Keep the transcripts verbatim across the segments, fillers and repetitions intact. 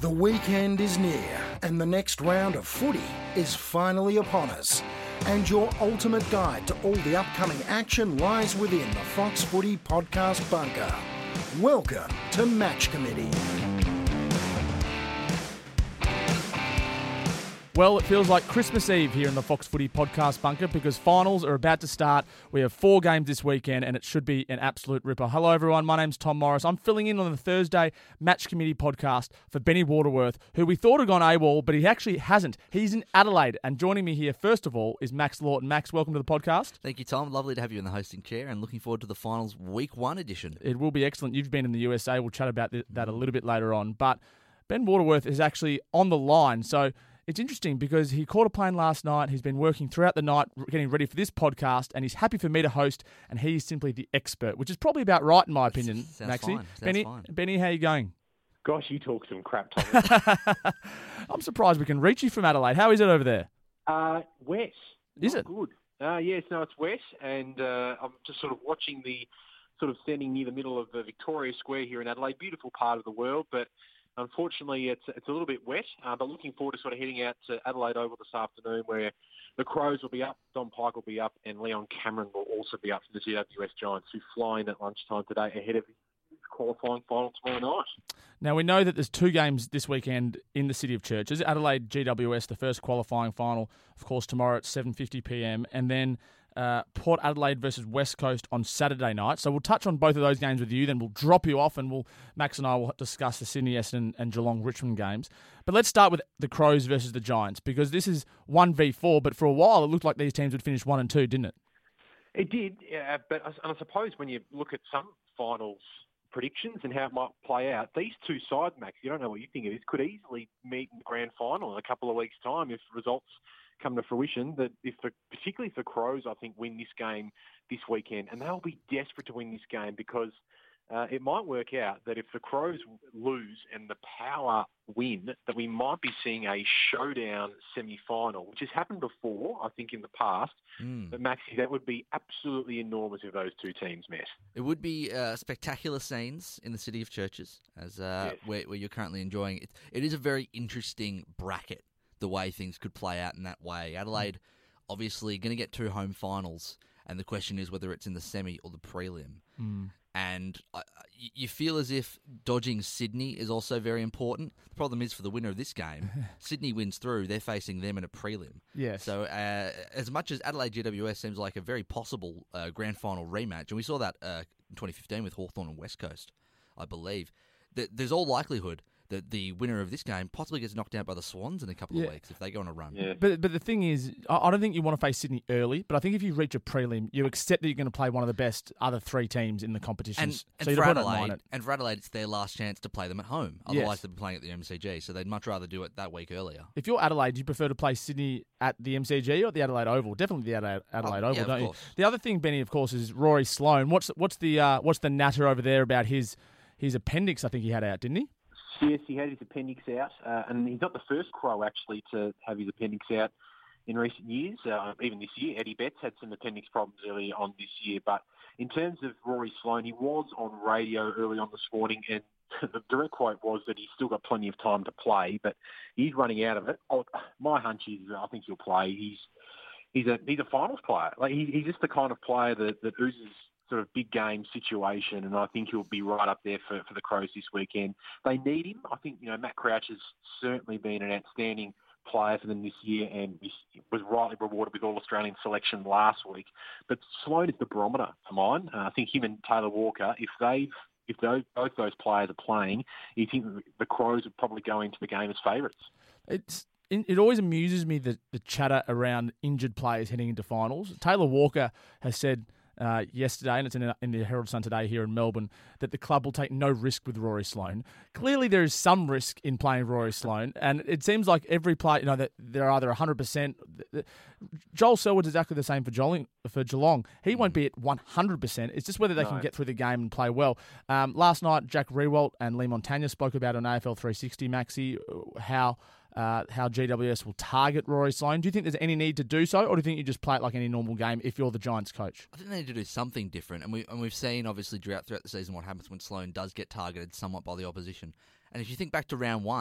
The weekend is near and the next round of footy is finally upon us. And your ultimate guide to all the upcoming action lies within the Fox Footy Podcast Bunker. Welcome to Match Committee. Well, it feels like Christmas Eve here in the Fox Footy Podcast Bunker because finals are about to start. We have four games this weekend and it should be an absolute ripper. Hello everyone, my name's Tom Morris. I'm filling in on the Thursday Match Committee podcast for Benny Waterworth, who we thought had gone AWOL, but he actually hasn't. He's in Adelaide, and joining me here first of all is Max Lawton. Max, welcome to the podcast. Thank you, Tom. Lovely to have you in the hosting chair and looking forward to the finals week one edition. It will be excellent. You've been in the U S A. We'll chat about that a little bit later on. But Ben Waterworth is actually on the line, so it's interesting because he caught a plane last night. He's been working throughout the night getting ready for this podcast, and he's happy for me to host, and he's simply the expert, which is probably about right in my opinion, Sounds Maxie. fine. Sounds Benny, fine. Benny, how you going? Gosh, you talk some crap, Thomas. I'm surprised we can reach you from Adelaide. How is it over there? uh, wet. Is Not it? good? Uh, yes, no, it's wet, and uh, I'm just sort of watching the, sort of standing near the middle of the Victoria Square here in Adelaide. Beautiful part of the world, but unfortunately, it's it's a little bit wet, uh, but looking forward to sort of heading out to Adelaide Oval this afternoon where the Crows will be up, Don Pike will be up, and Leon Cameron will also be up for the G W S Giants, who fly in at lunchtime today ahead of the qualifying final tomorrow night. Now, we know that there's two games this weekend in the City of Churches. Adelaide G W S, the first qualifying final, of course, tomorrow at seven fifty p.m, and then Uh, Port Adelaide versus West Coast on Saturday night. So we'll touch on both of those games with you, then we'll drop you off and we'll Max and I will discuss the Sydney Essendon and Geelong Richmond games. But let's start with the Crows versus the Giants because this is one v four, but for a while it looked like these teams would finish one and two, didn't it? It did, yeah, but I, and I suppose when you look at some finals predictions and how it might play out, these two sides, Max, you don't know what you think of this, could easily meet in the grand final in a couple of weeks' time if results come to fruition. That if the, particularly if the Crows, I think, win this game this weekend, and they'll be desperate to win this game because uh, it might work out that if the Crows lose and the Power win, that we might be seeing a showdown semi-final, which has happened before, I think, in the past. Mm. But Maxie, that would be absolutely enormous if those two teams met. It would be uh, spectacular scenes in the City of Churches, as uh, Yes. where, where you're currently enjoying it. It is a very interesting bracket, the way things could play out in that way. Adelaide, obviously, going to get two home finals, and the question is whether it's in the semi or the prelim. Mm. And uh, you feel as if dodging Sydney is also very important. The problem is for the winner of this game, Sydney wins through, they're facing them in a prelim. Yes. So uh, as much as Adelaide G W S seems like a very possible uh, grand final rematch, and we saw that uh, in twenty fifteen with Hawthorn and West Coast, I believe, th- there's all likelihood that the winner of this game possibly gets knocked out by the Swans in a couple Yeah. of weeks if they go on a run. Yeah. But but the thing is, I I don't think you want to face Sydney early, but I think if you reach a prelim, you accept that you're going to play one of the best other three teams in the competition. And, so and, you for don't mind Adelaide, it. and for Adelaide, it's their last chance to play them at home. Otherwise, Yes. they'll be playing at the M C G, so they'd much rather do it that week earlier. If you're Adelaide, do you prefer to play Sydney at the M C G or the Adelaide Oval? Definitely the Adelaide, Adelaide Oh, Oval, yeah, of don't you? course. The other thing, Benny, of course, is Rory Sloane. What's what's the uh, what's the natter over there about his his appendix? I think he had out, didn't he? Yes, he had his appendix out, uh, and he's not the first Crow actually to have his appendix out in recent years. Uh, even this year, Eddie Betts had some appendix problems early on this year. But in terms of Rory Sloane, he was on radio early on this morning, and the direct quote was that he's still got plenty of time to play, but he's running out of it. Oh, my hunch is I think he'll play. He's he's a he's a finals player. Like he, he's just the kind of player that, that oozes sort of big game situation, and I think he'll be right up there for, for the Crows this weekend. They need him. I think, you know, Matt Crouch has certainly been an outstanding player for them this year and was rightly rewarded with All-Australian selection last week. But Sloane is the barometer for mine. Uh, I think him and Taylor Walker, if they've if those, both those players are playing, you think the Crows would probably go into the game as favourites. It's it always amuses me the, the chatter around injured players heading into finals. Taylor Walker has said Uh, yesterday, and it's in, a, in the Herald Sun today here in Melbourne, that the club will take no risk with Rory Sloane. Clearly, there is some risk in playing Rory Sloane, and it seems like every player, you know, that they're either one hundred percent. Joel Selwood's exactly the same for Geelong. For Geelong. He won't be at one hundred percent. It's just whether they No. can get through the game and play well. Um, last night, Jack Rewalt and Lee Montagna spoke about on A F L three sixty, Maxi, how uh, how G W S will target Rory Sloane. Do you think there's any need to do so, or do you think you just play it like any normal game if you're the Giants coach? I think they need to do something different, and we and we've seen obviously throughout throughout the season what happens when Sloane does get targeted somewhat by the opposition. And if you think back to round one,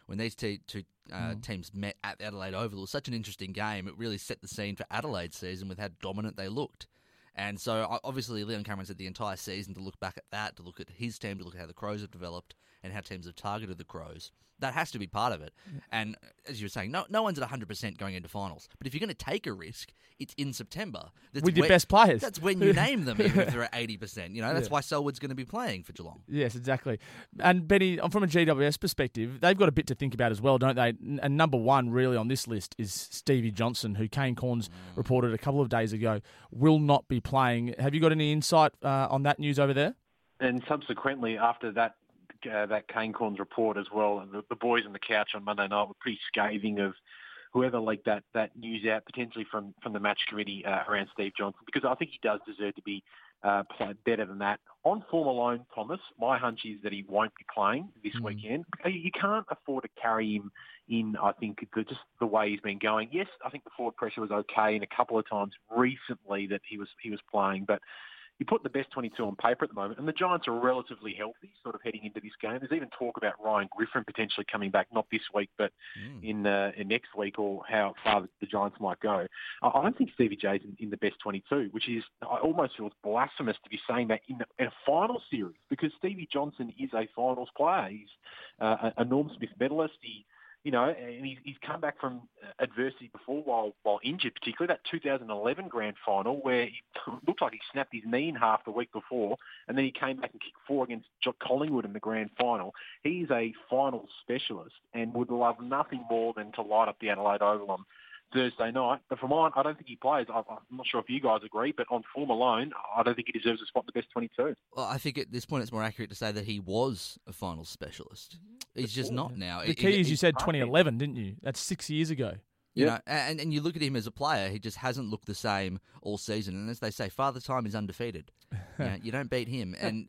when these te- two uh, mm. teams met at Adelaide Oval, it was such an interesting game. It really set the scene for Adelaide's season with how dominant they looked. And so, obviously, Leon Cameron's had the entire season to look back at that, to look at his team, to look at how the Crows have developed and how teams have targeted the Crows. That has to be part of it. Yeah. And as you were saying, no no one's at one hundred percent going into finals. But if you're going to take a risk, it's in September. That's with your when, best players. That's when you name them, even if they're at eighty percent. You know, that's yeah. why Selwood's going to be playing for Geelong. Yes, exactly. And, Benny, from a G W S perspective, they've got a bit to think about as well, don't they? And number one, really, on this list is Stevie Johnson, who Kane Cornes mm. reported a couple of days ago will not be playing. Have you got any insight uh, on that news over there? And subsequently, after that, Uh, that Kane Cornes report as well, and the, the boys on the couch on Monday night were pretty scathing of whoever leaked that, that news out, potentially from, from the match committee uh, around Steve Johnson, because I think he does deserve to be uh, played better than that. On form alone, Thomas, my hunch is that he won't be playing this mm. weekend. You can't afford to carry him in, I think, the, just the way he's been going. Yes, I think the forward pressure was okay, and a couple of times recently that he was he was playing, but you put the best twenty-two on paper at the moment, and the Giants are relatively healthy, sort of heading into this game. There's even talk about Ryan Griffin potentially coming back, not this week, but mm. in, uh, in next week, or how far the Giants might go. I don't think Stevie J's in, in the best twenty-two, which is, I almost feel blasphemous to be saying that in, in a final series, because Stevie Johnson is a finals player. He's uh, a Norm Smith medalist. He You know, and he's, he's come back from adversity before while while injured, particularly that two thousand eleven grand final where he looked like he snapped his knee in half the week before, and then he came back and kicked four against Collingwood in the grand final. He's a finals specialist and would love nothing more than to light up the Adelaide Oval on Thursday night. But for mine, I don't think he plays. I'm not sure if you guys agree, but on form alone, I don't think he deserves a spot in the best twenty-two. Well, I think at this point it's more accurate to say that he was a finals specialist. He's just not now. The key is you said twenty eleven, didn't you? That's six years ago. You yep. know, and, and you look at him as a player, he just hasn't looked the same all season. And as they say, Father Time is undefeated. You know, you don't beat him. And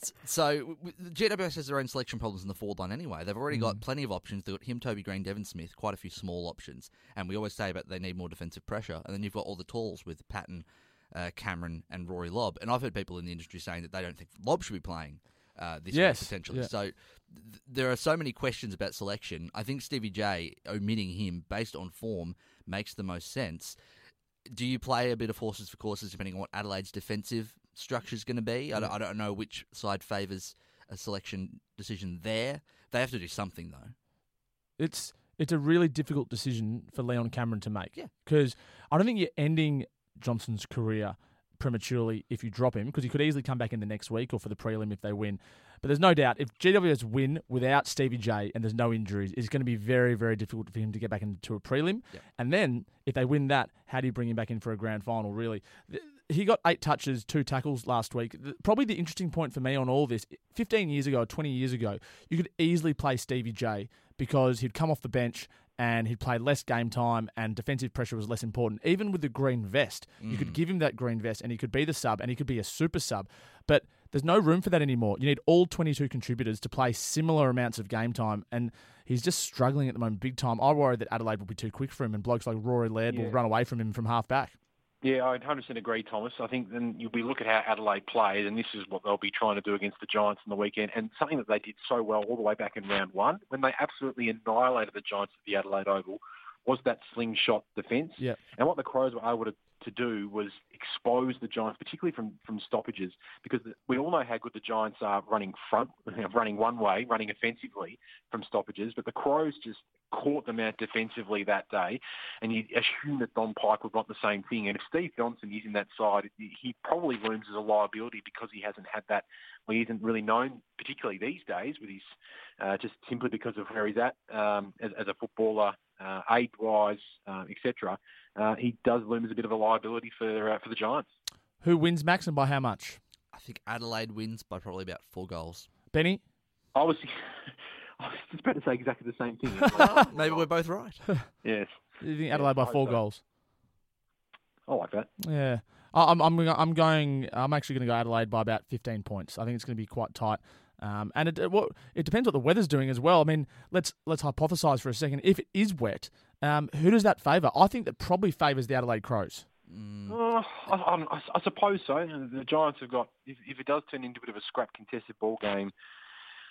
so G W S has their own selection problems in the forward line anyway. They've already got plenty of options. They've got him, Toby Green, Devon Smith, quite a few small options. And we always say about they need more defensive pressure. And then you've got all the talls with Patton, uh, Cameron and Rory Lobb. And I've heard people in the industry saying that they don't think Lobb should be playing uh, this yes. week potentially. Yeah. So th- there are so many questions about selection. I think Stevie J, omitting him based on form, makes the most sense. Do you play a bit of horses for courses depending on what Adelaide's defensive structure is going to be? I don't, I don't know which side favours a selection decision there. They have to do something, though. It's it's a really difficult decision for Leon Cameron to make. Yeah. Because I don't think you're ending Johnson's career prematurely if you drop him, because he could easily come back in the next week or for the prelim if they win. But there's no doubt, if G W S win without Stevie J and there's no injuries, it's going to be very, very difficult for him to get back into a prelim. Yep. And then, if they win that, how do you bring him back in for a grand final, really? He got eight touches, two tackles last week. Probably the interesting point for me on all this, fifteen years ago, twenty years ago, you could easily play Stevie J because he'd come off the bench and he'd play less game time and defensive pressure was less important. Even with the green vest, mm. you could give him that green vest and he could be the sub and he could be a super sub. But there's no room for that anymore. You need all twenty-two contributors to play similar amounts of game time, and he's just struggling at the moment big time. I worry that Adelaide will be too quick for him and blokes like Rory Laird yeah. will run away from him from half back. Yeah, I one hundred percent agree, Thomas. I think then we look at how Adelaide plays, and this is what they'll be trying to do against the Giants on the weekend, and something that they did so well all the way back in round one, when they absolutely annihilated the Giants at the Adelaide Oval, was that slingshot defence. Yeah. And what the Crows were able to, to do was expose the Giants, particularly from, from stoppages, because we all know how good the Giants are running front, running one way, running offensively from stoppages, but the Crows just caught them out defensively that day, and you assume that Don Pike would want the same thing. And if Steve Johnson is in that side, he probably looms as a liability because he hasn't had that, well, he isn't really known, particularly these days, with his uh, just simply because of where he's at um, as, as a footballer, uh, age-wise, uh, et cetera. Uh, he does loom as a bit of a liability for uh, for the Giants. Who wins, Max, and by how much? I think Adelaide wins by probably about four goals. Benny? I was... I was just about to say exactly the same thing. Maybe we're both right. Yes. You think Adelaide yeah, by four so. goals? I like that. Yeah. I'm I'm I'm going. I'm actually going to go Adelaide by about fifteen points. I think it's going to be quite tight. Um, and it, it what it depends what the weather's doing as well. I mean, let's let's hypothesise for a second. If it is wet, um, who does that favour? I think that probably favours the Adelaide Crows. Mm. Uh, I, I, I suppose so. The Giants have got. If, if it does turn into a bit of a scrap contested ball game,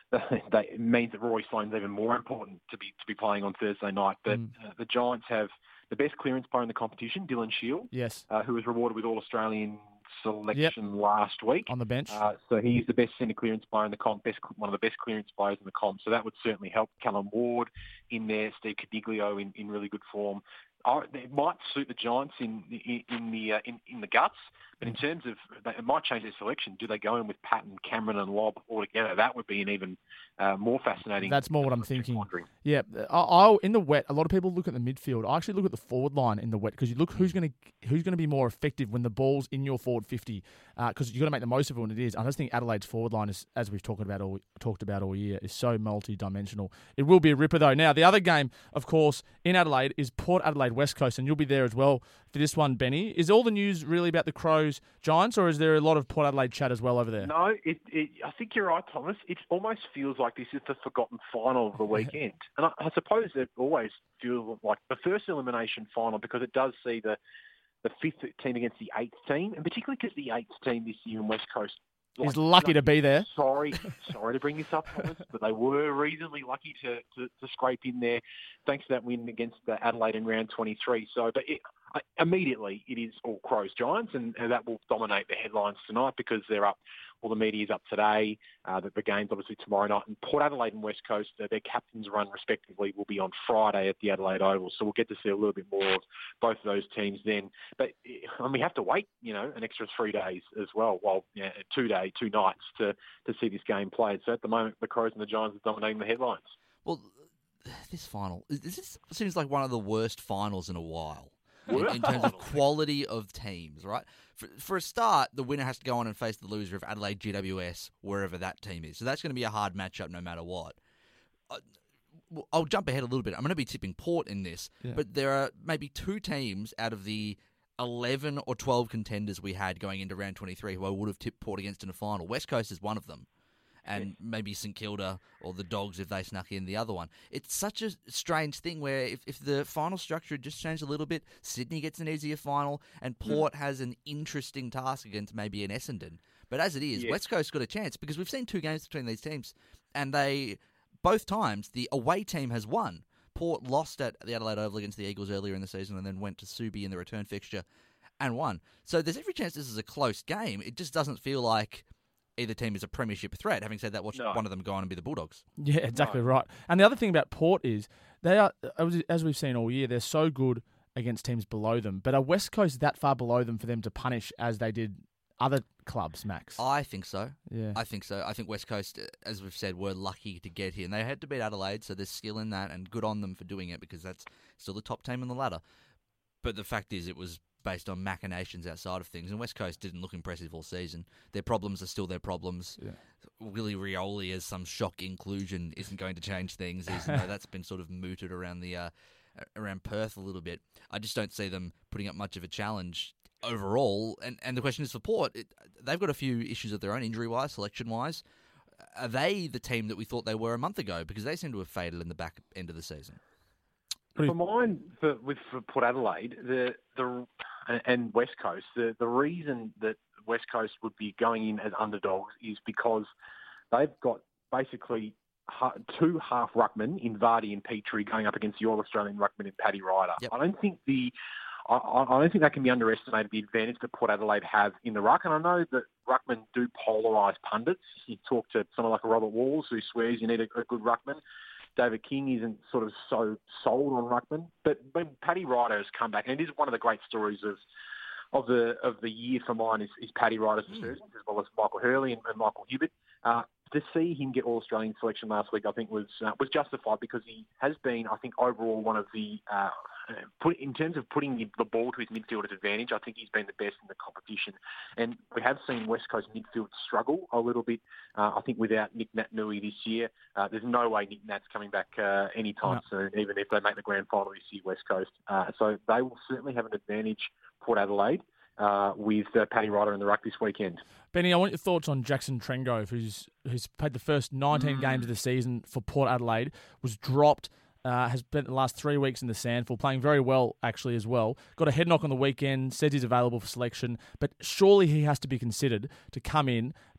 that it means that Rory Sloane's even more important to be to be playing on Thursday night. But Mm. uh, the Giants have the best clearance player in the competition, Dylan Shield, Yes. uh, who was rewarded with All-Australian selection Yep. last week. On the bench. Uh, so he's the best centre clearance player in the comp, best, one of the best clearance players in the comp. So that would certainly help. Callum Ward in there, Steve Cadiglio in, in really good form. Uh, it might suit the Giants in in, in the uh, in, in the guts, but in terms of it might change their selection. Do they go in with Patton, Cameron, and Lobb all together? That would be an even uh, more fascinating. That's more what I'm thinking. Wondering. Yeah, I, I in the wet. A lot of people look at the midfield. I actually look at the forward line in the wet because you look who's going to who's going to be more effective when the ball's in your forward fifty. Because uh, you got to make the most of it when it is. I just think Adelaide's forward line is, as we've talked about all talked about all year, is so multi-dimensional. It will be a ripper though. Now the other game, of course, in Adelaide is Port Adelaide West Coast, and you'll be there as well for this one, Benny. Is all the news really about the Crows Giants, or is there a lot of Port Adelaide chat as well over there? No, it, it, I think you're right, Thomas. It almost feels like this is the forgotten final of the weekend. And I, I suppose it always feels like the first elimination final because it does see the, the fifth team against the eighth team, and particularly because the eighth team this year in West Coast He's like, lucky to be there. Sorry, sorry to bring this up, Thomas, but they were reasonably lucky to, to, to scrape in there thanks to that win against Adelaide in round twenty-three. So, but it, I, immediately it is all Crows Giants, and, and that will dominate the headlines tonight because they're up. All the media's up today. Uh, the, the game's obviously tomorrow night. And Port Adelaide and West Coast, uh, their captains' run respectively will be on Friday at the Adelaide Oval. So we'll get to see a little bit more of both of those teams then. But and we have to wait, you know, an extra three days as well. Well, yeah, two day, two nights to to see this game played. So at the moment, the Crows and the Giants are dominating the headlines. Well, this final this seems like one of the worst finals in a while. In, in terms of quality of teams, right? For, for a start, the winner has to go on and face the loser of Adelaide G W S, wherever that team is. So that's going to be a hard matchup no matter what. Uh, I'll jump ahead a little bit. I'm going to be tipping Port in this, yeah. But there are maybe two teams out of the eleven or twelve contenders we had going into round twenty-three who I would have tipped Port against in a final. West Coast is one of them. And maybe St Kilda or the Dogs if they snuck in the other one. It's such a strange thing where if, if the final structure had just changed a little bit, Sydney gets an easier final and Port mm. has an interesting task against maybe an Essendon. But as it is, yes. West Coast got a chance because we've seen two games between these teams and they, both times, the away team has won. Port lost at the Adelaide Oval against the Eagles earlier in the season and then went to Subi in the return fixture and won. So there's every chance this is a close game. It just doesn't feel like either team is a premiership threat. Having said that, watch no. one of them go on and be the Bulldogs. Yeah, exactly no. right. And the other thing about Port is they are, as we've seen all year, they're so good against teams below them. But are West Coast that far below them for them to punish as they did other clubs, Max? I think so. Yeah, I think so. I think West Coast, as we've said, were lucky to get here. And they had to beat Adelaide, so there's skill in that, and good on them for doing it because that's still the top team on the ladder. But the fact is, it was based on machinations outside of things. And West Coast didn't look impressive all season. Their problems are still their problems. Yeah. Willie Rioli as some shock inclusion isn't going to change things, even though that's been sort of mooted around the uh, around Perth a little bit. I just don't see them putting up much of a challenge overall. And, and the question is for Port, it, they've got a few issues of their own, injury-wise, selection-wise. Are they the team that we thought they were a month ago? Because they seem to have faded in the back end of the season. For mine, for, with for Port Adelaide, the the and West Coast, the, the reason that West Coast would be going in as underdogs is because they've got basically two half ruckmen in Vardy and Petrie going up against the All-Australian ruckman in Paddy Ryder. Yep. I don't think the I, I don't think that can be underestimated, the advantage that Port Adelaide have in the ruck. And I know that ruckmen do polarise pundits. You talk to someone like a Robert Walls who swears you need a, a good ruckman. David King isn't sort of so sold on ruckman, but when Paddy Ryder has come back, and it is one of the great stories of of the of the year for mine is, is Paddy Ryder's resurgence, mm. as well as Michael Hurley and, and Michael Hibbert. Uh, to see him get All-Australian selection last week, I think was uh, was justified because he has been, I think, overall one of the uh, put in terms of putting the, the ball to his midfielder's advantage. I think he's been the best in the competition, and we have seen West Coast midfield struggle a little bit. Uh, I think without Nick Naitanui this year, uh, there's no way Nick Nat's coming back uh, anytime no. soon, even if they make the grand final this year, West Coast. Uh, so they will certainly have an advantage, Port Adelaide, uh, with uh, Paddy Ryder in the ruck this weekend. Benny, I want your thoughts on Jackson Trengove, who's who's played the first nineteen mm. games of the season for Port Adelaide, was dropped, uh, has spent the last three weeks in the SANFL, playing very well, actually, as well. Got a head knock on the weekend, says he's available for selection, but surely he has to be considered to come in,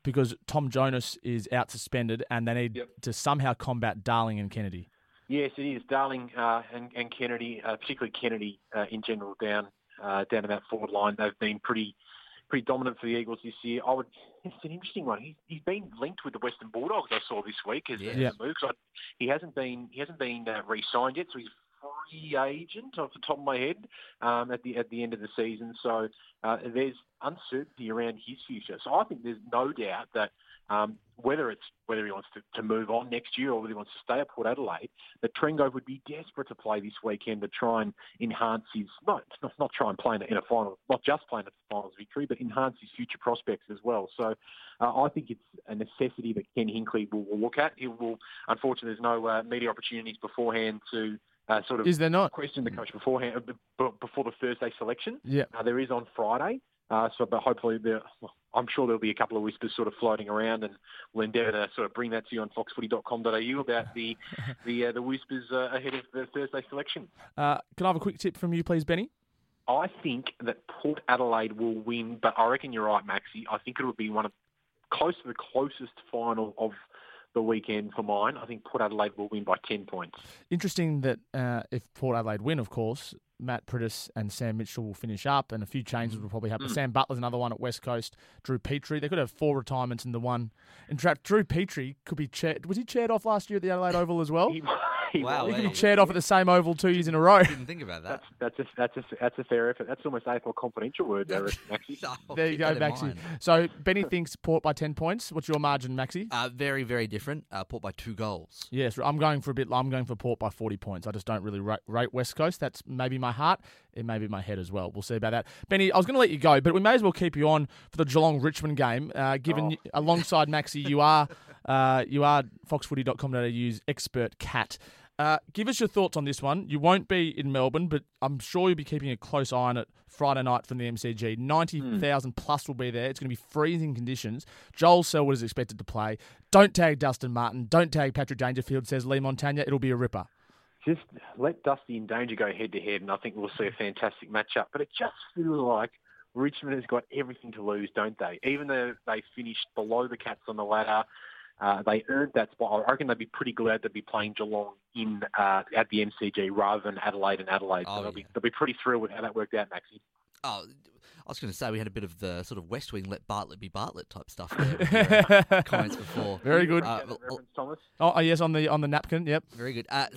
because Tom Jonas is out suspended and they need Yep. to somehow combat Darling and Kennedy. Yes, it is. Darling uh, and, and Kennedy, uh, particularly Kennedy uh, in general, down uh, down to that forward line. They've been pretty pretty dominant for the Eagles this year. I would. It's an interesting one. He, he's been linked with the Western Bulldogs. I saw this week as, Yeah. as Yeah. a move. So I, he hasn't been he hasn't been uh, re-signed yet. So he's free agent off the top of my head um, at the at the end of the season. So uh, there's uncertainty around his future. So I think there's no doubt that um, whether it's whether he wants to, to move on next year or whether he wants to stay at Port Adelaide, that Trengove would be desperate to play this weekend to try and enhance his not not, not try and play in a, in a final, not just playing a finals victory, but enhance his future prospects as well. So uh, I think it's a necessity that Ken Hinkley will, will look at. He will. Unfortunately, there's no uh, media opportunities beforehand to. Uh, sort of Is there not? question the coach beforehand uh, b- before the Thursday selection. Yeah. Uh, there is on Friday. Uh, so, but hopefully, there, well, I'm sure there'll be a couple of whispers sort of floating around, and we'll endeavour to sort of bring that to you on fox footy dot com dot a u about the the uh, the whispers uh, ahead of the Thursday selection. Uh, can I have a quick tip from you, please, Benny? I think that Port Adelaide will win, but I reckon you're right, Maxie. I think it will be one of close to the closest final of the weekend for mine. I think Port Adelaide will win by ten points. Interesting that uh, if Port Adelaide win, of course, Matt Priddis and Sam Mitchell will finish up, and a few changes will probably happen. Mm. Sam Butler's another one at West Coast. Drew Petrie, they could have four retirements in the one. In fact, Drew Petrie could be chaired. Was he chaired off last year at the Adelaide Oval as well? He, he Wow, was. He could hey. be chaired off at the same oval two years in a row. Didn't think about that. That's that's a, that's a that's a fair effort. That's almost A F L confidential word, there, Maxie. I'll There you keep go, that in Maxi. mind. So Benny thinks Port by ten points. What's your margin, Maxi? Uh, very, very different. Uh, Port by two goals. Yes, I'm going for a bit. I'm going for Port by forty points. I just don't really rate, rate West Coast. That's maybe my heart. It may be my head as well. We'll see about that. Benny, I was going to let you go, but we may as well keep you on for the Geelong Richmond game. Uh, given Oh. you, alongside Maxi, you are uh, you are fox footy dot com dot a u's expert cat. Uh, give us your thoughts on this one. You won't be in Melbourne, but I'm sure you'll be keeping a close eye on it Friday night from the M C G. ninety thousand plus will be there. It's going to be freezing conditions. Joel Selwood is expected to play. Don't tag Dustin Martin. Don't tag Patrick Dangerfield, says Lee Montagna. It'll be a ripper. Just let Dusty and Danger go head to head, and I think we'll see a fantastic matchup. But it just feels like Richmond has got everything to lose, don't they? Even though they finished below the Cats on the ladder, uh, they earned that spot. I reckon they'd be pretty glad to be playing Geelong in uh, at the M C G rather than Adelaide and Adelaide. So Oh, they'll, yeah. be, they'll be pretty thrilled with how that worked out, Maxie. Oh, I was going to say we had a bit of the sort of West Wing let Bartlett be Bartlett type stuff there. with your, uh, comments before. Very good. Uh, Get that well, reference, Thomas? Oh, oh, yes, on the on the napkin. Yep. Very good. Uh,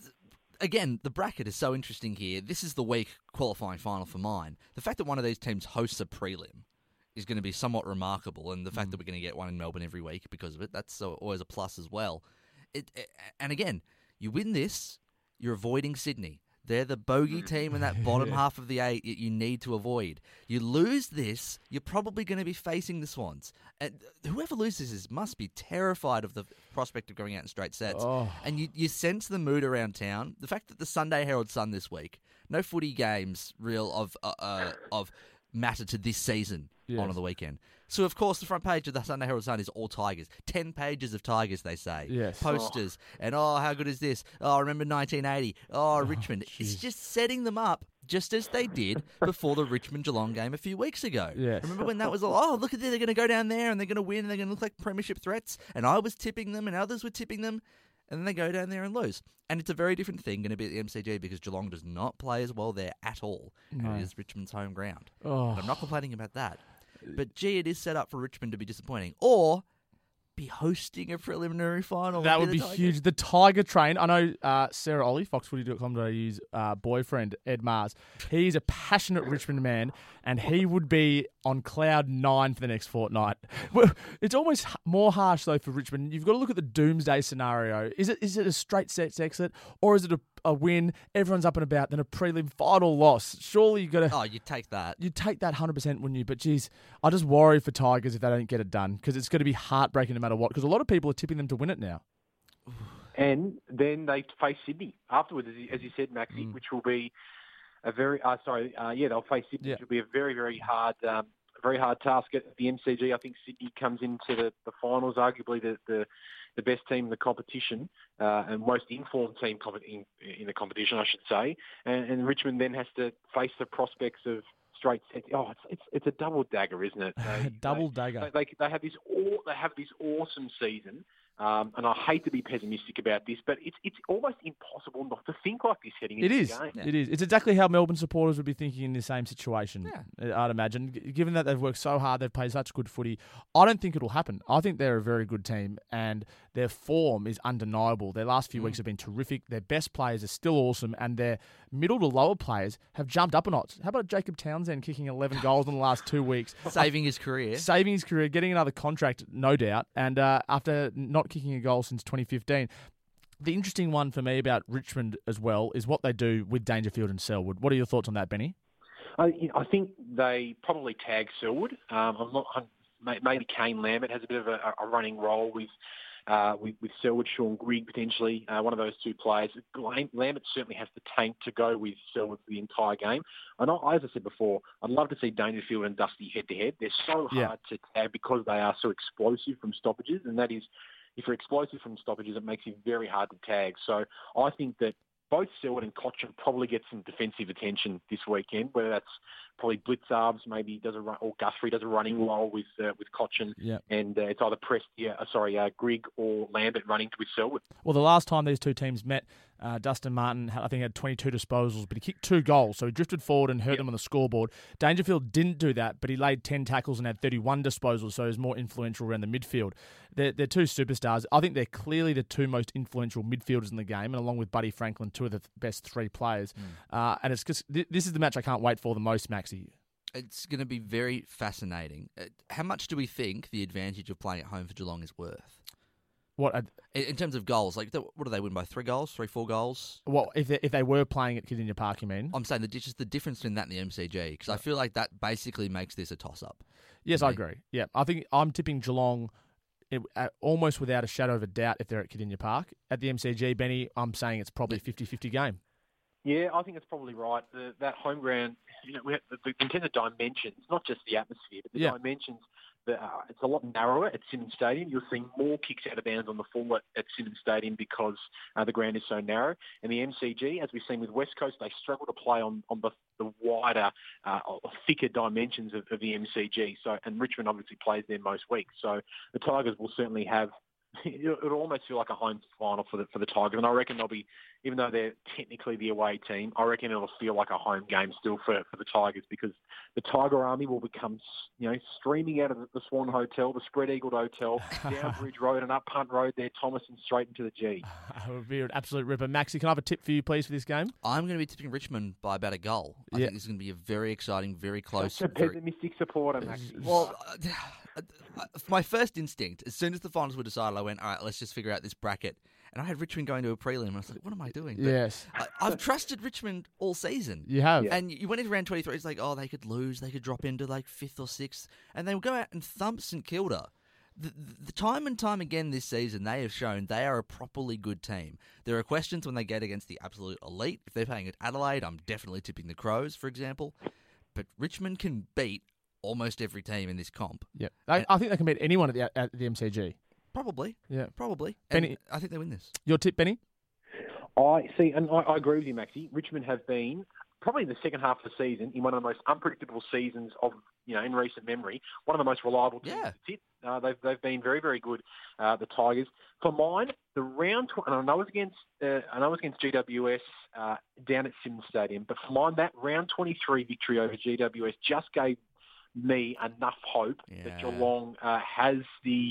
again, the bracket is so interesting here. This is the week qualifying final for mine. The fact that one of these teams hosts a prelim is going to be somewhat remarkable, and the fact that we're going to get one in Melbourne every week because of it, that's uh, always a plus as well. It, and again, you win this, you're avoiding Sydney. They're the bogey team in that bottom half of the eight that you need to avoid. You lose this, you're probably going to be facing the Swans. And whoever loses this must be terrified of the prospect of going out in straight sets. Oh. And you, you sense the mood around town. The fact that the Sunday Herald Sun this week, no footy games real of uh, uh, of matter to this season Yes. on the weekend. So, of course, the front page of the Sunday Herald Sun is all Tigers. Ten pages of Tigers, they say. Yes. Posters. And, oh, how good is this? Oh, remember nineteen eighty. Oh, Richmond. It's jeez. just setting them up just as they did before the Richmond-Geelong game a few weeks ago. Yes. Remember when that was all, oh, look at this, they're going to go down there and they're going to win and they're going to look like premiership threats. And I was tipping them and others were tipping them. And then they go down there and lose. And it's a very different thing going to be at the M C G because Geelong does not play as well there at all. No. And it is Richmond's home ground. Oh. And I'm not complaining about that. But, gee, it is set up for Richmond to be disappointing. Or be hosting a preliminary final. That and would the be Tigers. huge. The Tiger Train. I know uh, Sarah Ollie, fox footy dot com dot a u's uh, boyfriend, Ed Mars. He's a passionate Richmond man, and he would be on cloud nine for the next fortnight. Well, it's almost h- more harsh, though, for Richmond. You've got to look at the doomsday scenario. Is it is it a straight sets exit, or is it a, a win, everyone's up and about, then a prelim final loss? Surely you've got to... Oh, you take that. You'd take that one hundred percent, wouldn't you? But, geez, I just worry for Tigers if they don't get it done because it's going to be heartbreaking no matter what because a lot of people are tipping them to win it now. And then they face Sydney afterwards, as you, as you said, Maxie, Mm. which will be a very, uh, sorry, uh, yeah, they'll face Sydney, Yeah. which will be a very, very hard, um, very hard task at the M C G. I think Sydney comes into the, the finals, arguably the, the, the best team in the competition uh, and most informed team comp- in, in the competition, I should say. And, and Richmond then has to face the prospects of straight sets. Oh, it's it's it's a double dagger, isn't it? They, double they, dagger. They, they they have this aw- they have this awesome season. Um, and I hate to be pessimistic about this, but it's it's almost impossible not to think like this heading into It is. the game. It is. It's exactly how Melbourne supporters would be thinking in the same situation, Yeah. I'd imagine. G- Given that they've worked so hard, they've played such good footy, I don't think it'll happen. I think they're a very good team, and their form is undeniable. Their last few mm. weeks have been terrific. Their best players are still awesome, and their middle to lower players have jumped up a notch. How about Jacob Townsend kicking eleven goals in the last two weeks? Saving his career. Saving his career, getting another contract, no doubt, and uh, after not kicking a goal since twenty fifteen. The interesting one for me about Richmond as well is what they do with Dangerfield and Selwood. What are your thoughts on that, Benny? I, I think they probably tag Selwood. Um, I'm not, I'm, maybe Kane Lambert has a bit of a, a running role with uh, with, with Selwood, Sean Grigg potentially, uh, one of those two players. Lambert certainly has the tank to go with Selwood for the entire game. And I, as I said before, I'd love to see Dangerfield and Dusty head-to-head. They're so Yeah. hard to tag because they are so explosive from stoppages, and that is, if you're explosive from stoppages, it makes you very hard to tag. So I think that both Selwood and Cochin probably get some defensive attention this weekend, whether that's probably Blitzarves maybe does a run, or Guthrie does a running role with uh, with Cochin, Yep. and uh, it's either Prestia, uh, sorry, uh, Grigg or Lambert running with Selwood. Well, the last time these two teams met, uh, Dustin Martin, had, I think, had twenty-two disposals, but he kicked two goals, so he drifted forward and hurt Yep. them on the scoreboard. Dangerfield didn't do that, but he laid ten tackles and had thirty-one disposals, so he was more influential around the midfield. They're, they're two superstars. I think they're clearly the two most influential midfielders in the game, and along with Buddy Franklin, two of the best three players. Mm. Uh, and it's just, th- this is the match I can't wait for the most, Maxie. It's going to be very fascinating. Uh, How much do we think the advantage of playing at home for Geelong is worth? What? Uh, In in terms of goals, like the- what do they win by? Three goals, three, four goals? what if they, if they were playing at Kardinia Park? You mean? I'm saying the just the difference between that and the M C G, because I feel like that basically makes this a toss-up. Yes, I agree. Yeah, I think I'm tipping Geelong it, uh, almost without a shadow of a doubt if they're at Kardinia Park. At the M C G, Benny, I'm saying it's probably a fifty-fifty game. Yeah, I think that's probably right. The, that home ground, you know, we have the, the intended dimensions, not just the atmosphere, but the Yeah. dimensions. The, uh, it's a lot narrower at Simmons Stadium. You'll see more kicks out of bounds on the full at, at Simmons Stadium because uh, the ground is so narrow. And the M C G, as we've seen with West Coast, they struggle to play on, on the, the wider, uh, thicker dimensions of, of the M C G. So, and Richmond obviously plays there most weeks. So the Tigers will certainly have. It'll almost feel like a home final for the for the Tigers, and I reckon they'll be, even though they're technically the away team, I reckon it'll feel like a home game still for, for the Tigers, because the Tiger Army will become, you know, streaming out of the Swan Hotel, the Spread Eagle Hotel, down Bridge Road and up Punt Road there, Thomas, and straight into the G. It would be an absolute ripper. Maxie, can I have a tip for you, please, for this game? I'm going to be tipping Richmond by about a goal. I Yeah. think this is going to be a very exciting, very close. Such a very... pessimistic supporter, Maxie. Well, uh, uh, my first instinct, as soon as the finals were decided, I went, all right, let's just figure out this bracket. And I had Richmond going to a prelim, and I was like, what am I doing? But Yes. I, I've trusted Richmond all season. You have. Yeah. And you went into round twenty-three, it's like, oh, they could lose, they could drop into like fifth or sixth, and they will go out and thump St Kilda. The, the time and time again this season, they have shown they are a properly good team. There are questions when they get against the absolute elite. If they're playing at Adelaide, I'm definitely tipping the Crows, for example. But Richmond can beat almost every team in this comp. Yeah. I, I think they can beat anyone at the, at the M C G. Probably. Yeah. Probably. And Benny- I think they win this. Your tip, Benny? I see, and I, I agree with you, Maxie. Richmond have been probably in the second half of the season in one of the most unpredictable seasons of, you know, in recent memory. One of the most reliable teams Yeah. to tip. Uh, they've they've been very very good. Uh, the Tigers. For mine, the round tw- and I know it's against uh, I know it's against G W S uh, down at Simmons Stadium, but for mine that round twenty-three victory over G W S just gave me enough hope Yeah. that Geelong uh, has the,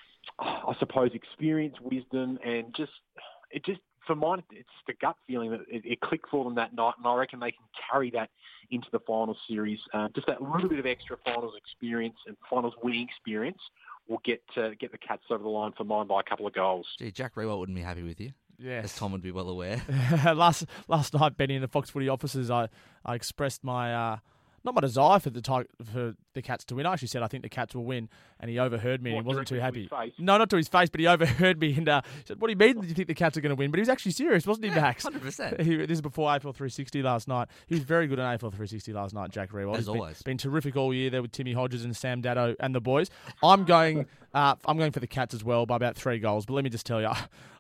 I suppose, experience, wisdom, and just it just. For mine, it's the gut feeling that it, it clicked for them that night, and I reckon they can carry that into the final series. Uh, just that little bit of extra finals experience and finals winning experience will get uh, get the Cats over the line for mine by a couple of goals. Gee, Jack Rewalt wouldn't be happy with you, as Yes. Tom would be well aware. last last night, Benny, in the Fox Footy offices, I, I expressed my uh, not my desire for the Tig- for the Cats to win. I actually said I think the Cats will win, and he overheard me and he What, wasn't too directly happy. to his face? No, not to his face, but he overheard me and uh, said, "What do you mean? Do you think the Cats are going to win?" But he was actually serious, wasn't he, Max? one hundred percent. He, this is before A F L three sixty last night. He was very good on A F L three sixty last night, Jack Rewalt. As He's been, always. been terrific all year there with Timmy Hodges and Sam Daddo and the boys. I'm going, uh, I'm going for the Cats as well by about three goals. But let me just tell you,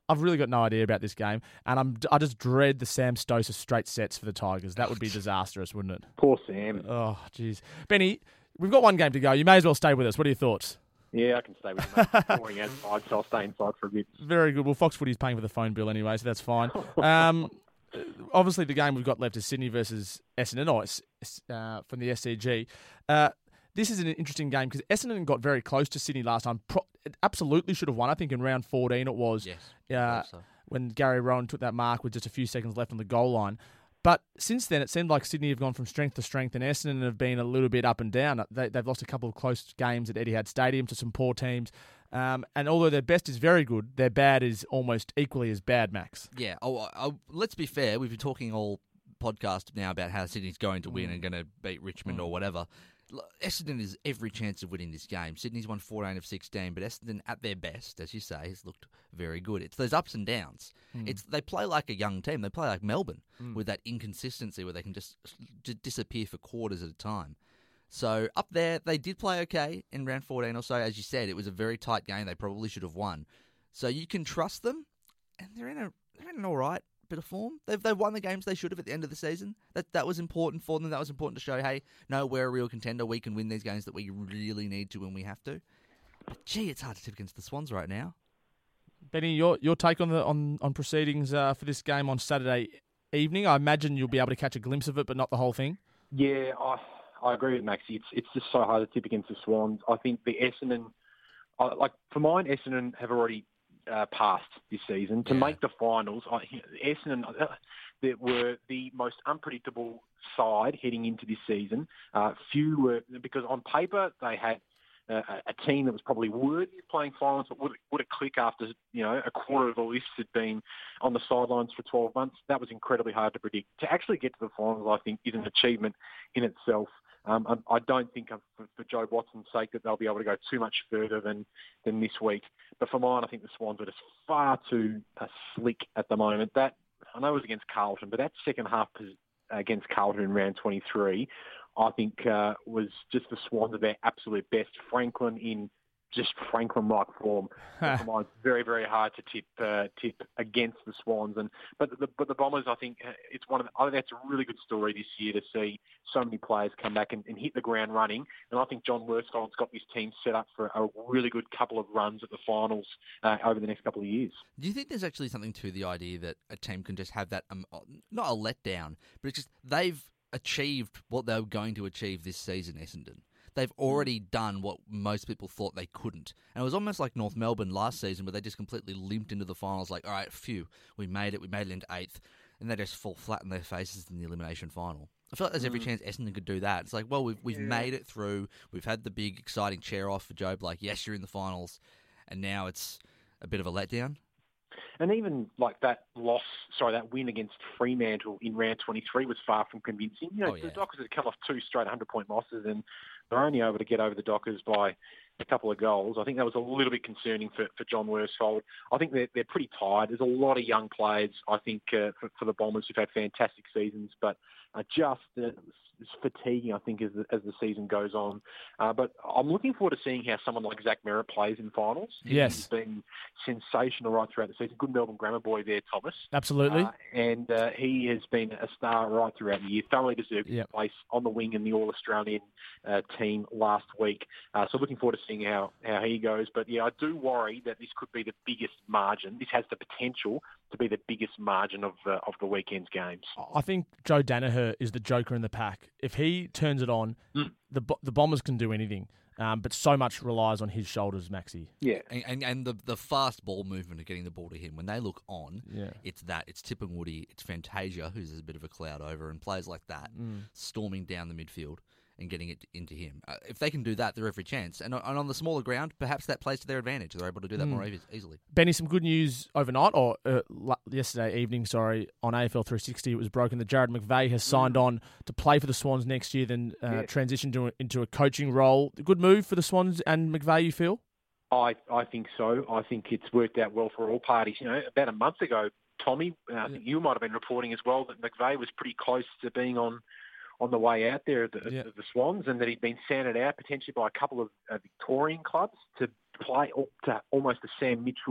I've really got no idea about this game, and I'm I just dread the Sam Stosur straight sets for the Tigers. That would be disastrous, wouldn't it? Poor Sam. Oh, jeez. Benny, we've got one game to go. You may as well stay with us. What are your thoughts? Yeah, I can stay with you, mate. I'm going outside, so I'll stay inside for a bit. Very good. Well, Fox Footy's paying for the phone bill anyway, so that's fine. Um, obviously, the game we've got left is Sydney versus Essendon, or uh, from the S C G. Uh, this is an interesting game because Essendon got very close to Sydney last time. Pro- it absolutely should have won. I think in round fourteen it was. Yes. Uh, so. When Gary Rowan took that mark with just a few seconds left on the goal line. But since then, it seemed like Sydney have gone from strength to strength, and Essendon have been a little bit up and down. They, they've lost a couple of close games at Etihad Stadium to some poor teams. Um, and although their best is very good, their bad is almost equally as bad, Max. Yeah. Oh, I, let's be fair. We've been talking all podcast now about how Sydney's going to win mm. and going to beat Richmond mm. or whatever. Essendon has every chance of winning this game. Sydney's won fourteen of sixteen, but Essendon, at their best, as you say, has looked very good. It's those ups and downs. Mm. It's They play like a young team. They play like Melbourne mm. with that inconsistency where they can just, just disappear for quarters at a time. So up there, they did play okay in round fourteen or so. As you said, it was a very tight game. They probably should have won. So you can trust them, and they're in a they're in an all right bit of form. They've they've won the games they should have at the end of the season. That that was important for them. That was important to show, hey, no, we're a real contender. We can win these games that we really need to when we have to. But gee, it's hard to tip against the Swans right now. Benny, your your take on the on on proceedings uh, for this game on Saturday evening? I imagine you'll be able to catch a glimpse of it, but not the whole thing. Yeah, I I agree with Maxie. It's it's just so hard to tip against the Swans. I think the Essendon, uh, like for mine, Essendon have already Uh, passed this season to yeah. make the finals. I, Essendon uh, they were the most unpredictable side heading into this season. Uh, few were because on paper they had uh, a team that was probably worthy of playing finals, but would it, would it click after you know a quarter of the list had been on the sidelines for twelve months? That was incredibly hard to predict. To actually get to the finals, I think, is an achievement in itself. Um, I, I don't think for, for Joe Watson's sake that they'll be able to go too much further than, than this week. But for mine, I think the Swans are just far too uh, slick at the moment. That I know it was against Carlton, but that second half against Carlton in round twenty-three, I think uh, was just the Swans at their absolute best. Franklin in just Franklin-like form. For mine, it's very, very hard to tip uh, tip against the Swans. And but the but the Bombers, I think it's one of the, I think that's a really good story this year to see so many players come back and, and hit the ground running. And I think John Worsfold's got this team set up for a really good couple of runs at the finals uh, over the next couple of years. Do you think there's actually something to the idea that a team can just have that, um, not a letdown, but it's just they've achieved what they were going to achieve this season, Essendon? They've already done what most people thought they couldn't. And it was almost like North Melbourne last season where they just completely limped into the finals like, all right, phew, we made it, we made it into eighth, and they just fall flat on their faces in the elimination final. I feel like there's every chance Essendon could do that. It's like, well, we've, we've yeah. made it through, we've had the big, exciting chair off for Job, like, yes, you're in the finals, and now it's a bit of a letdown. And even like that loss, sorry, that win against Fremantle in round twenty-three was far from convincing. You know, oh, yeah. the Dockers had come off two straight hundred-point losses, and they're only able to get over the Dockers by a couple of goals. I think that was a little bit concerning for, for John Worsfold. I think they're, they're pretty tired. There's a lot of young players, I think, uh, for, for the Bombers who've had fantastic seasons, but uh, just uh, it's fatiguing, I think, as the, as the season goes on. Uh, but I'm looking forward to seeing how someone like Zach Merritt plays in finals. Yes. He's been sensational right throughout the season. Good Melbourne grammar boy there, Thomas. Absolutely. Uh, and uh, he has been a star right throughout the year. Thoroughly deserved his yep. place on the wing in the All-Australian uh, team last week. Uh, so looking forward to seeing how, how he goes. But, yeah, I do worry that this could be the biggest margin. This has the potential to be the biggest margin of uh, of the weekend's games. I think Joe Danaher is the joker in the pack. If he turns it on, mm. the the Bombers can do anything. Um, but so much relies on his shoulders, Maxie. Yeah, and and, and the the fast ball movement of getting the ball to him when they look on, yeah. it's that it's Tip and Woody, it's Fantasia, who's a bit of a cloud over, and players like that mm. storming down the midfield and getting it into him. Uh, if they can do that, they're every chance. And, and on the smaller ground, perhaps that plays to their advantage. They're able to do that mm. more e- easily. Benny, some good news overnight, or uh, yesterday evening, sorry, on A F L three sixty, it was broken that Jared McVeigh has signed mm. on to play for the Swans next year, then uh, yeah. transition to a, into a coaching role. Good move for the Swans and McVeigh, you feel? I, I think so. I think it's worked out well for all parties. You know, about a month ago, Tommy, uh, I think you might have been reporting as well that McVeigh was pretty close to being on on the way out there of the, yeah. the Swans, and that he'd been sounded out potentially by a couple of uh, Victorian clubs to play to almost a Sam Mitchell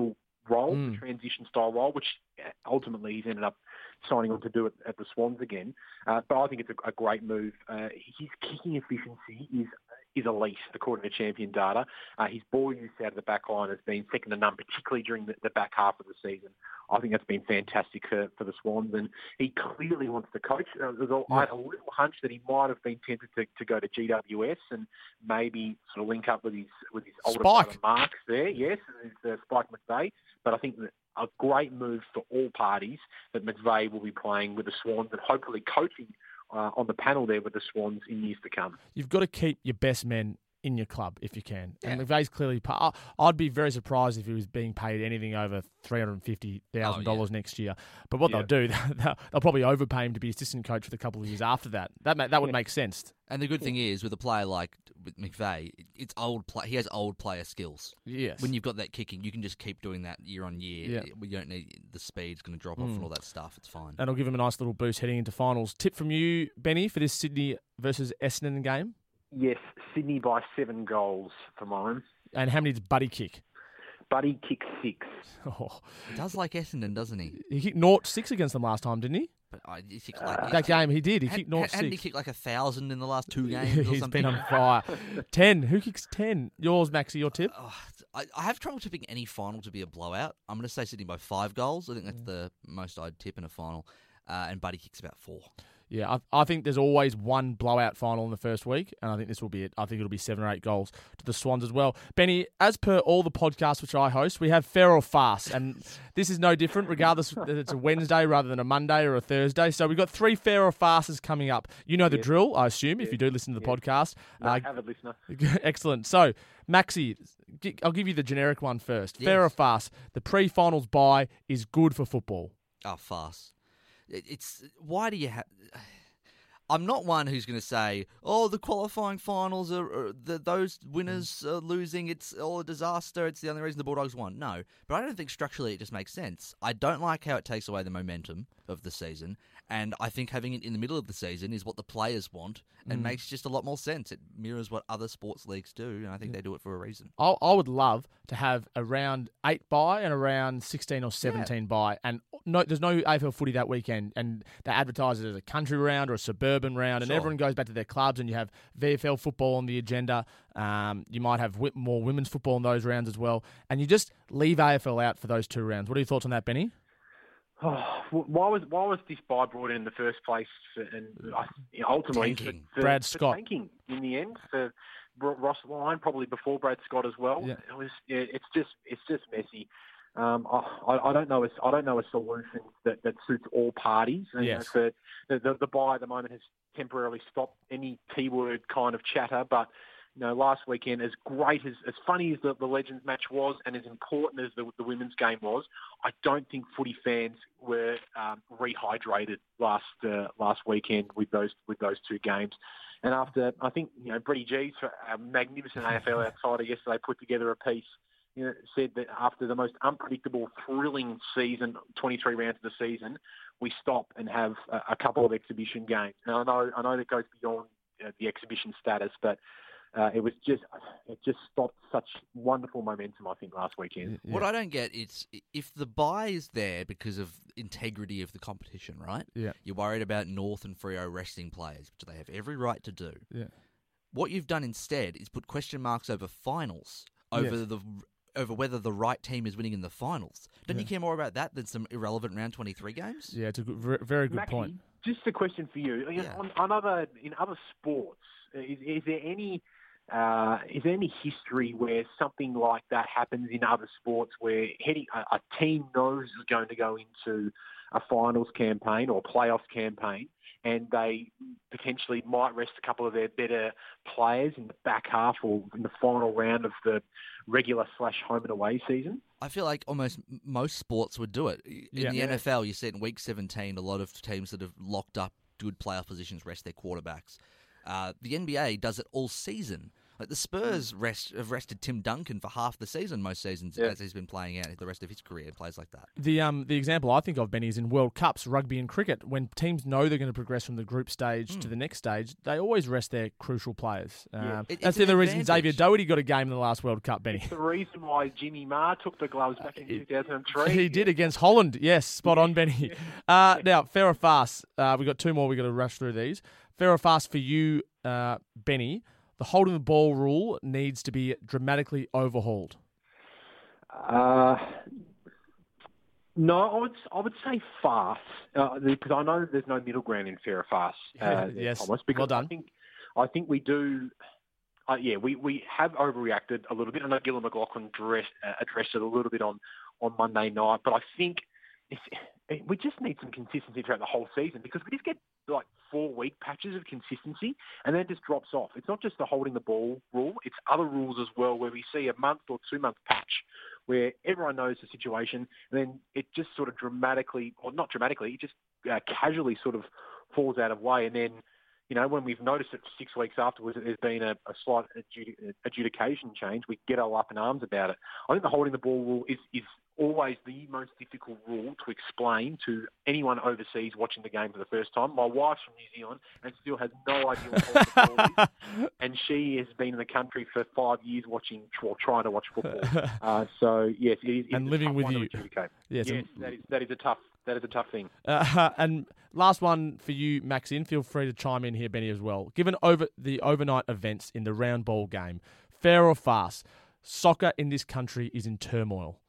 role, Mm. the transition style role, which ultimately he's ended up signing on to do it at the Swans again. Uh, but I think it's a, a great move. Uh, his kicking efficiency is is elite, according to Champion Data. Uh, his ball use out of the back line has been second to none, particularly during the, the back half of the season. I think that's been fantastic for, for the Swans, and he clearly wants to coach. Uh, there's a, I had a little hunch that he might have been tempted to, to go to G W S and maybe sort of link up with his with his older Spike. brother Marks there, yes, and his, uh, Spike McVeigh. But I think that a great move for all parties that McVeigh will be playing with the Swans and hopefully coaching Uh, on the panel there with the Swans in years to come. You've got to keep your best men in your club if you can. And Yeah. McVeigh's clearly... Pa- I'd be very surprised if he was being paid anything over three hundred fifty thousand dollars Oh, yeah. next year. But what Yeah. they'll do, they'll, they'll probably overpay him to be assistant coach for the couple of years after that. That ma- that would make sense. And the good thing is, with a player like with McVeigh, it's old. Play, he has old player skills. Yes. When you've got that kicking, you can just keep doing that year on year. Yeah. You don't need the speed's going to drop off and all that stuff. It's fine. And it'll give him a nice little boost heading into finals. Tip from you, Benny, for this Sydney versus Essendon game? Yes, Sydney by seven goals for mine. And how many did Buddy kick? Buddy kicked six. Oh, He does like Essendon, doesn't he? he kicked naught six against them last time, didn't he? But I, he kicked like, That game he did. He had, kicked naught hadn't he six. kicked like a thousand in the last two games or He's something? been on fire. ten. Who kicks ten? Yours, Maxie, your tip? Oh, I, I have trouble tipping any final to be a blowout. I'm going to say Sydney by five goals. I think that's the most I'd tip in a final. Uh, and Buddy kicks about four. Yeah, I, I think there's always one blowout final in the first week, and I think this will be it. I think it'll be seven or eight goals to the Swans as well. Benny, as per all the podcasts which I host, we have fair or farce, and this is no different, regardless that it's a Wednesday rather than a Monday or a Thursday. So we've got three fair or farces coming up. You know the Yes. drill, I assume, if Yes. you do listen to the Yes. podcast. No, Uh, avid listener. Excellent. So, Maxi, gi- I'll give you the generic one first. Fair Yes. or farce, the pre-finals bye is good for football. Oh, farce. It, it's why do you have? I'm not one who's going to say, "Oh, the qualifying finals are, are the, those winners are losing. It's all a disaster. It's the only reason the Bulldogs won." No, but I don't think structurally it just makes sense. I don't like how it takes away the momentum of the season, and I think having it in the middle of the season is what the players want and makes just a lot more sense. It mirrors what other sports leagues do, and I think they do it for a reason. I, I would love to have a round eight bye and a round sixteen or seventeen bye, and no, there's no A F L footy that weekend, and they advertise it as a country round or a suburban round, and Sure. everyone goes back to their clubs, and you have V F L football on the agenda. Um, you might have wi- more women's football in those rounds as well, and you just leave A F L out for those two rounds. What are your thoughts on that, Benny? Oh, why was why was this buy brought in in the first place? For, and I, ultimately, Tanking. for, for, Brad for Scott. tanking in the end for Ro- Ross Lyon, probably before Brad Scott as well. Yeah. It was. Yeah, it's just it's just messy. Um, I, I I don't know. A, I don't know a solution that, that suits all parties. And Yes. for the, the the buy at the moment has temporarily stopped any T word kind of chatter, but. You know, last weekend, as great as as funny as the, the Legends match was, and as important as the, the women's game was, I don't think footy fans were um, rehydrated last uh, last weekend with those with those two games. And after, I think you know, Brady G's, a magnificent A F L outsider, yesterday put together a piece. You know, said that after the most unpredictable, thrilling season, twenty-three rounds of the season, we stop and have a, a couple of exhibition games. Now I know I know that goes beyond uh, the exhibition status, but. Uh, it was just, it just stopped such wonderful momentum, I think, last weekend. What I don't get is if the buy is there because of integrity of the competition, right? Yeah. You're worried about North and Freo resting players, which they have every right to do. Yeah. What you've done instead is put question marks over finals, over Yes. the over whether the right team is winning in the finals. Don't Yeah. you care more about that than some irrelevant round twenty-three games? Yeah, it's a good, ver- very good Mackie, point. just a question for you. You know, Yeah. On, on other in other sports, is, is there any uh, is there any history where something like that happens in other sports, where heading a, a team knows is going to go into a finals campaign or playoffs campaign, and they potentially might rest a couple of their better players in the back half or in the final round of the regular slash home and away season? I feel like almost m- most sports would do it. In Yeah. the Yeah. N F L, you see it in Week seventeen, a lot of teams that have locked up good playoff positions rest their quarterbacks. Uh, the N B A does it all season. Like the Spurs rest have rested Tim Duncan for half the season, most seasons, Yeah. as he's been playing out the rest of his career, plays like that. The um the example I think of, Benny, is in World Cups, rugby and cricket. When teams know they're going to progress from the group stage Mm. to the next stage, they always rest their crucial players. Yeah. Um, It- that's it's the an other reason advantage. Xavier Doherty got a game in the last World Cup, Benny. The reason why Jimmy Marr took the gloves back in He- two thousand three. He did against Holland. Yes, spot on, Benny. Uh, now, fair or fast, uh, we've got two more. We've got to rush through these. Fair or fast for you, uh, Benny, the holding the ball rule needs to be dramatically overhauled. Uh, no, I would I would say fast uh, because I know that there's no middle ground in fair or fast. Uh, there, Yes, Thomas, because well done. I think I think we do. Uh, yeah, we, we have overreacted a little bit. I know Gillon McLaughlin addressed, uh, addressed it a little bit on, on Monday night, but I think it's, we just need some consistency throughout the whole season because we just get like four week patches of consistency and then it just drops off. It's not just the holding the ball rule, it's other rules as well where we see a month or two month patch where everyone knows the situation and then it just sort of dramatically, or not dramatically, it just uh, casually sort of falls out of way and then you know, when we've noticed it six weeks afterwards that there's been a, a slight adjudi- adjudication change, we get all up in arms about it. I think the holding the ball rule is, is always the most difficult rule to explain to anyone overseas watching the game for the first time. My wife's from New Zealand and still has no idea what holding the ball is. And she has been in the country for five years watching, or trying to watch football. Uh, so, yes, it is it's And a living tough with one to you. adjudicate. Yes, Yes, and- that is, that is a tough That is a tough thing. Uh, and last one for you, Maxine. Feel free to chime in here, Benny, as well. Given over the overnight events in the round ball game, fair or fast, soccer in this country is in turmoil.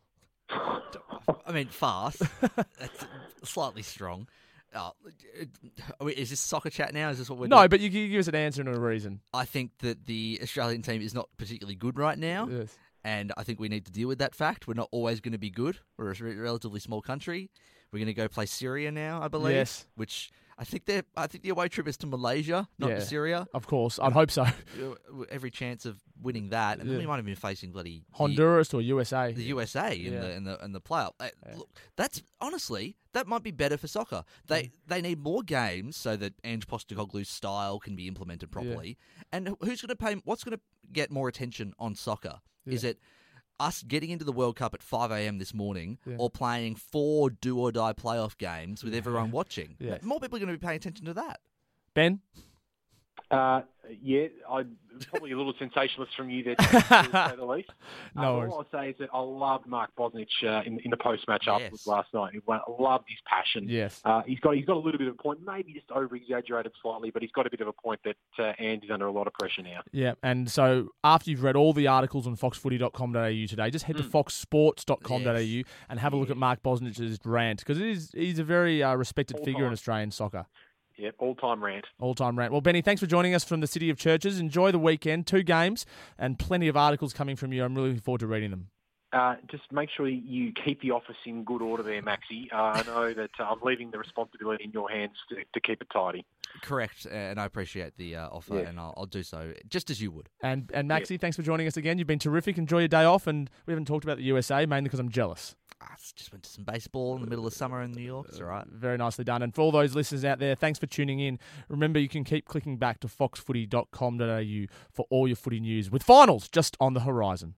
I mean, fast. That's slightly strong. Uh, I mean, is this soccer chat now? Is this what we're No, doing? but you can give us an answer and a reason. I think that the Australian team is not particularly good right now. Yes. And I think we need to deal with that fact. We're not always going to be good. We're a re- relatively small country. We're going to go play Syria now, I believe. Yes. Which I think they I think the away trip is to Malaysia, not Yeah. to Syria. Of course, I'd hope so. Every chance of winning that, and then Yeah. we might have been facing bloody the- Honduras or U S A. the U S A in Yeah. the in the in the playoff. Uh, Yeah. Look, that's honestly that might be better for soccer. They Mm. they need more games so that Ange Postecoglou's style can be implemented properly. And who- who's going to pay? What's going to get more attention on soccer? Is Yeah. it us getting into the World Cup at five a.m. this morning, Yeah. or playing four do or die playoff games with everyone watching? Yes. More people are going to be paying attention to that. Ben? Uh, yeah, I probably a little sensationalist from you there, to say the least. No uh, worries. all I'll say is that I loved Mark Bosnich uh, in, in the post-match Yes. afterwards last night. I loved his passion. Yes. Uh, he's got he's got a little bit of a point, maybe just over-exaggerated slightly, but he's got a bit of a point that uh, Andy's under a lot of pressure now. Yeah, and so after you've read all the articles on fox footy dot com dot a u today, just head to Mm. fox sports dot com dot a u Yes. and have a look at Mark Bosnich's rant, because it is he's a very uh, respected All figure in time. Australian soccer. Yeah, all-time rant. All-time rant. Well, Benny, thanks for joining us from the City of Churches. Enjoy the weekend. Two games and plenty of articles coming from you. I'm really looking forward to reading them. Uh, just make sure you keep the office in good order there, Maxie. Uh, I know that uh, I'm leaving the responsibility in your hands to, to keep it tidy. Correct, and I appreciate the uh, offer, Yeah. and I'll, I'll do so just as you would. And and Maxie, thanks for joining us again. You've been terrific. Enjoy your day off, and we haven't talked about the U S A, mainly because I'm jealous. I just went to some baseball in the middle of summer in New York. It's all right. Very nicely done. And for all those listeners out there, thanks for tuning in. Remember, you can keep clicking back to fox footy dot com dot a u for all your footy news, with finals just on the horizon.